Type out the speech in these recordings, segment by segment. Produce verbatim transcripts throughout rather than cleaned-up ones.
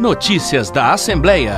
Notícias da Assembleia.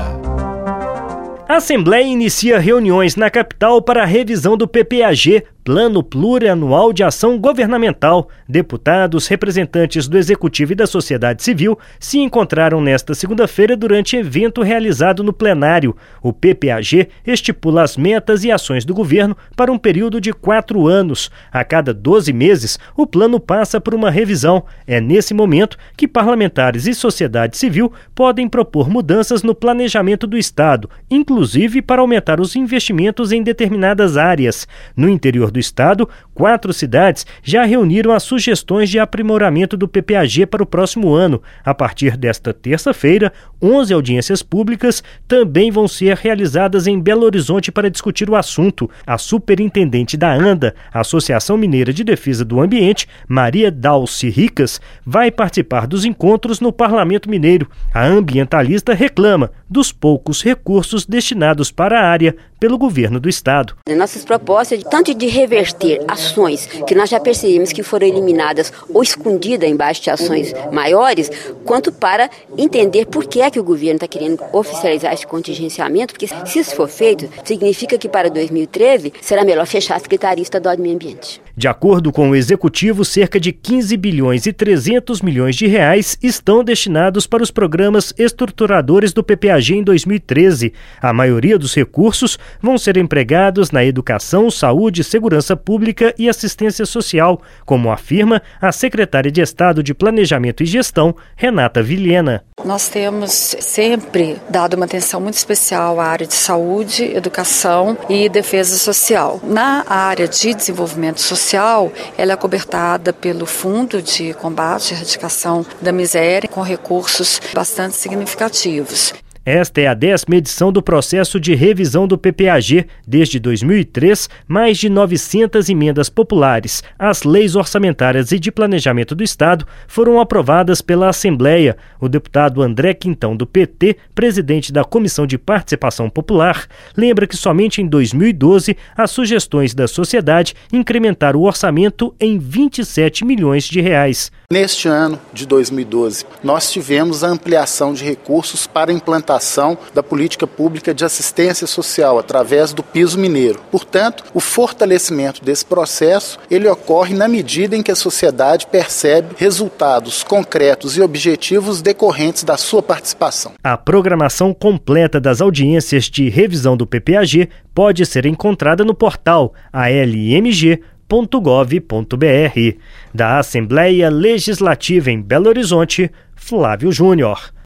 A Assembleia inicia reuniões na capital para a revisão do P P A G, Plano Plurianual de Ação Governamental. Deputados, representantes do Executivo e da sociedade civil se encontraram nesta segunda-feira durante evento realizado no plenário. O P P A G estipula as metas e ações do governo para um período de quatro anos. A cada doze meses, o plano passa por uma revisão. É nesse momento que parlamentares e sociedade civil podem propor mudanças no planejamento do Estado, inclusive para aumentar os investimentos em determinadas áreas. No interior do Estado, quatro cidades já reuniram as sugestões de aprimoramento do P P A G para o próximo ano. A partir desta terça-feira, onze audiências públicas também vão ser realizadas em Belo Horizonte para discutir o assunto. A superintendente da ANDA, Associação Mineira de Defesa do Ambiente, Maria Dalci Ricas, vai participar dos encontros no Parlamento Mineiro. A ambientalista reclama dos poucos recursos destinados para a área pelo governo do Estado. Nossas propostas, tanto de reverter ações que nós já percebemos que foram eliminadas ou escondidas embaixo de ações maiores, quanto para entender por que é que o governo está querendo oficializar esse contingenciamento, porque se isso for feito, significa que para dois mil e treze será melhor fechar a Secretaria Estadual do Meio Ambiente. De acordo com o Executivo, cerca de quinze bilhões e trezentos milhões de reais estão destinados para os programas estruturadores do P P A G em dois mil e treze. A maioria dos recursos vão ser empregados na educação, saúde, segurança pública e assistência social, como afirma a secretária de Estado de Planejamento e Gestão, Renata Vilhena. Nós temos sempre dado uma atenção muito especial à área de saúde, educação e defesa social. Na área de desenvolvimento social, ela é cobertada pelo Fundo de Combate e Erradicação da Miséria, com recursos bastante significativos. Esta é a décima edição do processo de revisão do P P A G. Desde dois mil e três, mais de novecentas emendas populares às leis orçamentárias e de planejamento do Estado foram aprovadas pela Assembleia. O deputado André Quintão, do P T, presidente da Comissão de Participação Popular, lembra que somente em dois mil e doze as sugestões da sociedade incrementaram o orçamento em vinte e sete milhões de reais. Neste ano de dois mil e doze, nós tivemos a ampliação de recursos para a implantação da política pública de assistência social através do piso mineiro. Portanto, o fortalecimento desse processo, ele ocorre na medida em que a sociedade percebe resultados concretos e objetivos decorrentes da sua participação. A programação completa das audiências de revisão do P P A G pode ser encontrada no portal a l m g ponto gov ponto b r. Da Assembleia Legislativa em Belo Horizonte, Flávio Júnior.